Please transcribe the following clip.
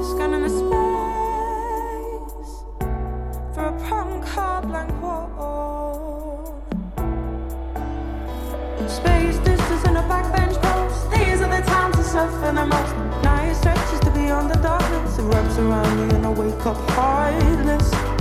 Scanning the space for a punk heart blank wall. Space distance and a backbench post. These are the times to suffer the most. Night stretches to beyond the darkness. It wraps around me and I wake up heartless.